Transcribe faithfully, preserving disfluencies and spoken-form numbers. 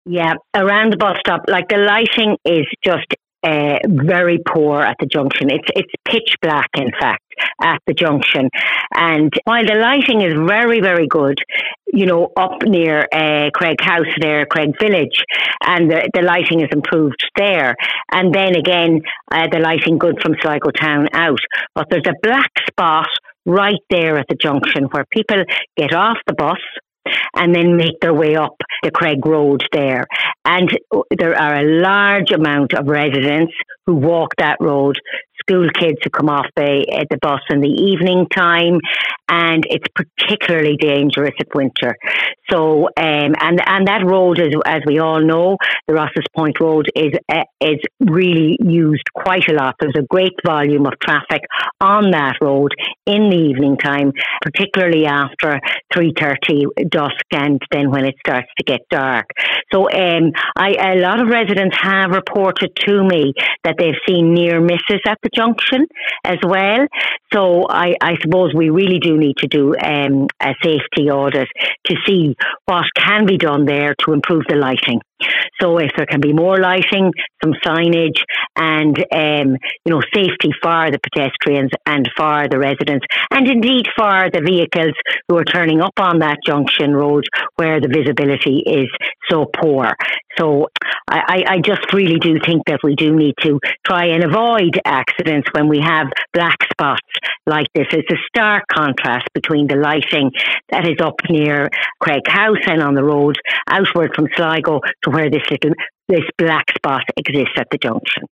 Yeah, around the bus stop, like the lighting is just uh, very poor at the junction. It's it's pitch black, in fact, at the junction. And while the lighting is very, very good, you know, up near uh, Craig House there, Craig Village, and the, the lighting is improved there. And then again, uh, the lighting good from Sligo Town out. But there's a black spot right there at the junction where people get off the bus and then make their way up the Craig Road there. And there are a large amount of residents who walk that road, school kids who come off the, uh, the bus in the evening time, and it's particularly dangerous at winter. So, um, and and that road, is, as we all know, the Rosses Point Road is uh, is really used quite a lot. There's a great volume of traffic on that road in the evening time, particularly after three thirty dusk, and then when it starts to get dark. So, um, I, a lot of residents have reported to me that they've seen near misses at the junction as well. So, I, I suppose we really do need to do um, a safety audit to see what can be done there to improve the lighting. So if there can be more lighting, some signage, and um, you know, safety for the pedestrians and for the residents, and indeed for the vehicles who are turning up on that junction road where the visibility is so poor. So I, I just really do think that we do need to try and avoid accidents when we have black spots like this. It's a stark contrast between the lighting that is up near Craig House and on the road outward from Sligo to where this little this black spot exists at the junction.